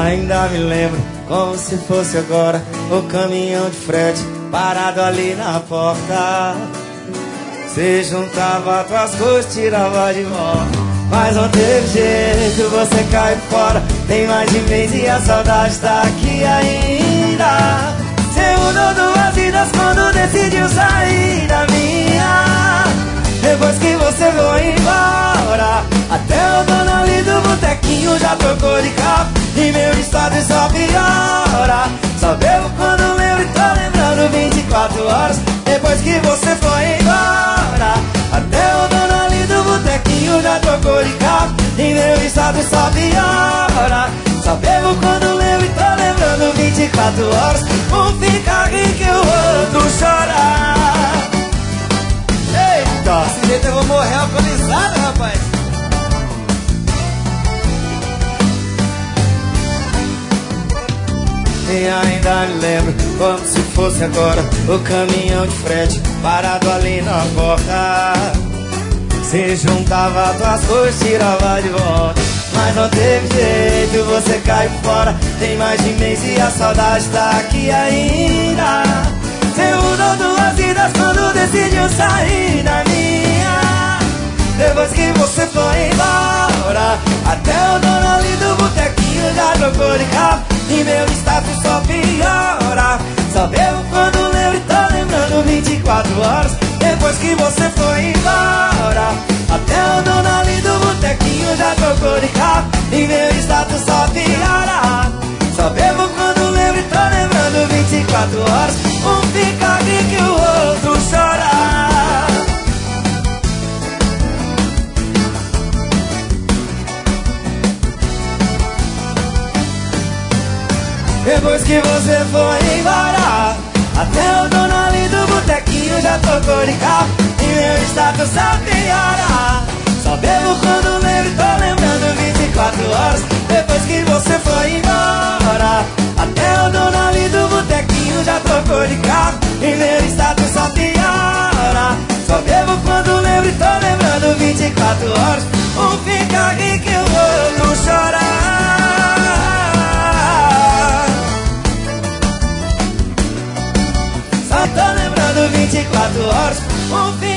ainda me lembro, como se fosse agora, o caminhão de frete parado ali na porta. Você juntava tuas coisas, tirava de volta, mas não teve jeito, você caiu fora. Tem mais de mês e a saudade tá aqui ainda. Você mudou duas vidas quando decidiu sair da minha. Depois que você foi embora, até o dono ali do botequinho já trocou de carro, e meu estado só piora. Só bebo quando lembro e tô lembrando 24 horas. Depois que você foi embora, até o dono ali do botequinho já trocou de carro, e meu estado só piora. Só bebo quando lembro e tô lembrando 24 horas. Um fica rico e o outro chora. Eita, Desse jeito eu vou morrer alcoolizado, rapaz. e ainda me lembro, como se fosse agora, o caminhão de frete parado ali na porta. Você juntava tuas coisas, tirava de volta, mas não teve jeito, você caiu fora. Tem mais de mês e a saudade tá aqui ainda. Você mudou duas vidas quando decidiu sair da minha. Depois que você foi embora, até o dono ali do botequinho já trocou de carro, e meu status só piora. Só bebo quando lembro e tô lembrando 24 horas. Depois que você foi embora, até o dono ali do botequinho já trocou de carro, e meu status só piora. Só bebo quando lembro e tô lembrando 24 horas. Um fica rico e o outro chora. Depois que você foi embora, até o dono ali do botequinho já trocou de carro, e meu status só piora. Só bebo quando lembro e tô lembrando 24 horas. Depois que você foi embora, até o dono ali do botequinho já trocou de carro, e meu status só piora. Só bebo quando lembro e tô lembrando 24 horas. Um fica rico e o outro chora. Só tô lembrando 24 horas. Um